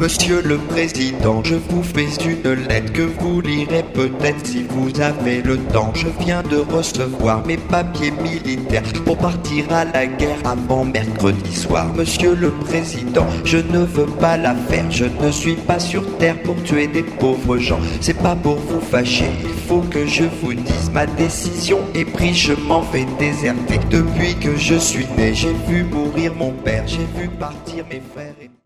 Monsieur le Président, je vous fais une lettre que vous lirez peut-être si vous avez le temps. Je viens de recevoir mes papiers militaires pour partir à la guerre avant mercredi soir. Monsieur le Président, je ne veux pas la faire. Je ne suis pas sur terre pour tuer des pauvres gens. C'est pas pour vous fâcher, il faut que je vous dise. Ma décision est prise, je m'en vais déserter. Depuis que je suis né, j'ai vu mourir mon père, j'ai vu partir mes frères et